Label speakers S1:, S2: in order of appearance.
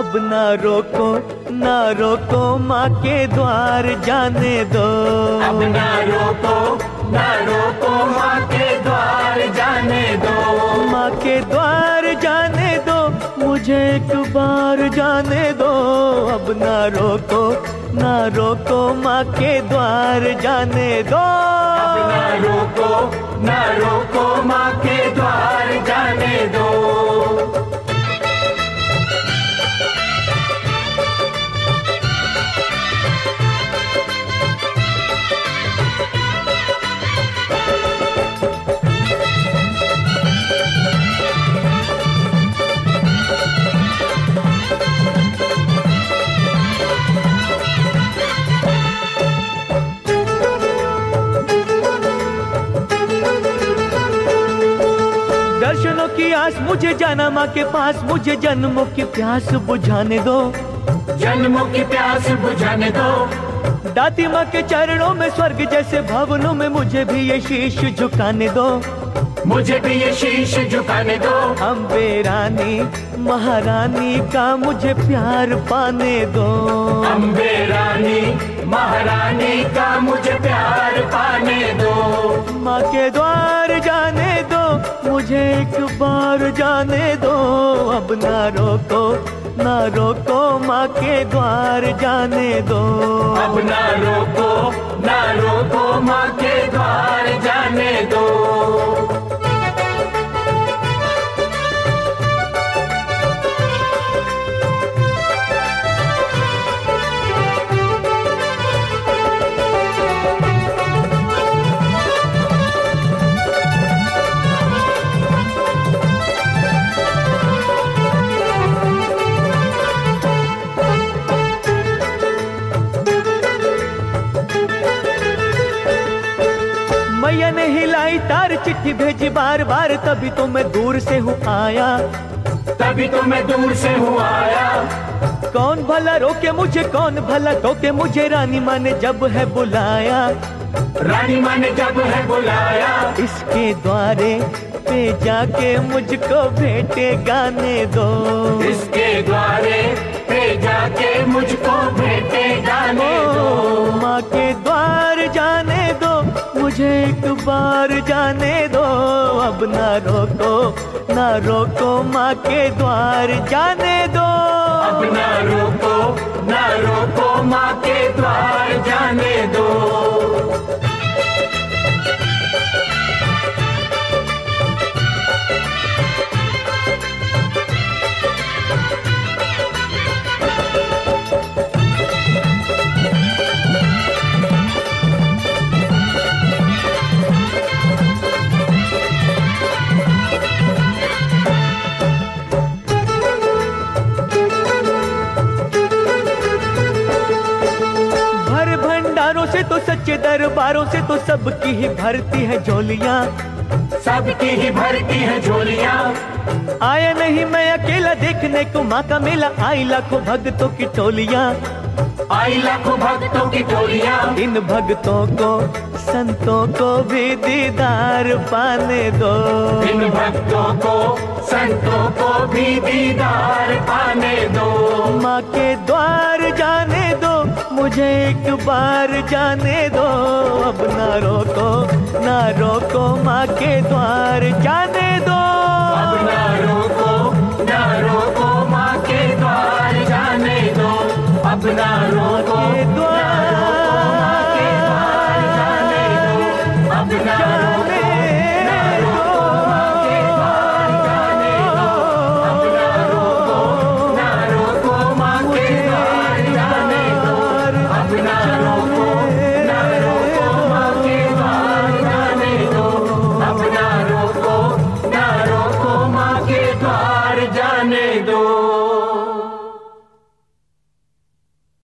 S1: अब ना रोको ना रोको माँ के द्वार जाने दो।
S2: अब ना रोको ना रोको माँ के द्वार जाने दो।
S1: माँ के द्वार जाने दो, मुझे एक बार जाने दो। अब ना रोको ना रोको माँ के द्वार जाने दो।
S2: अब ना रोको ना रोको माँ के द्वार जाने दो।
S1: दर्शनों की आस मुझे जाना माँ के पास, मुझे जन्मों की प्यास बुझाने दो।
S2: जन्मों की प्यास बुझाने दो।
S1: दाती माँ के चरणों में स्वर्ग जैसे भवनों में मुझे भी ये शीश झुकाने दो।
S2: मुझे भी ये शीश झुकाने दो।
S1: अम्बे रानी महारानी का मुझे प्यार पाने दो।
S2: अम्बे रानी महारानी का मुझे प्यार पाने दो।
S1: माँ के द्वार जाने दो, मुझे एक बार जाने दो। अब ना रोको ना रोको माँ के द्वार जाने दो।
S2: अब ना रोको ना रोको माँ के द्वार जाने दो।
S1: मैया ने हिलाई तार चिट्ठी भेजी बार बार, तभी तो मैं दूर से हूँ आया।
S2: तभी तो मैं दूर से हूँ आया।
S1: कौन भला रोके मुझे कौन भला टोके मुझे, रानी माँ ने जब है बुलाया।
S2: रानी माँ ने जब है बुलाया।
S1: इसके द्वारे पे जाके मुझको भेंटे गाने दो।
S2: इसके द्वारे पे जाके मुझको भेंटे गाने दो।
S1: माँ के द्वार जाने दो, मुझे एक बार जाने दो। अब ना रोको माँ के द्वार जाने दो।
S2: अब ना रोको माँ के द्वार जाने दो।
S1: से तो सच्चे दरबारों से तो सबकी ही भरती है झोलियाँ।
S2: सबकी ही भरती है झोलियाँ।
S1: आया नहीं मैं अकेला देखने को माँ का मेला, आई लाखों भक्तों की टोलियाँ।
S2: आई लाखों भक्तों की टोलियाँ।
S1: इन भक्तों को संतों को भी दीदार पाने दो।
S2: इन भक्तों को संतों को भी दीदार पाने दो।
S1: माँ के द्वार जाने दो, मुझे एक बार जाने दो। अब ना रोको माँ के द्वार जाने दो।
S2: अब ना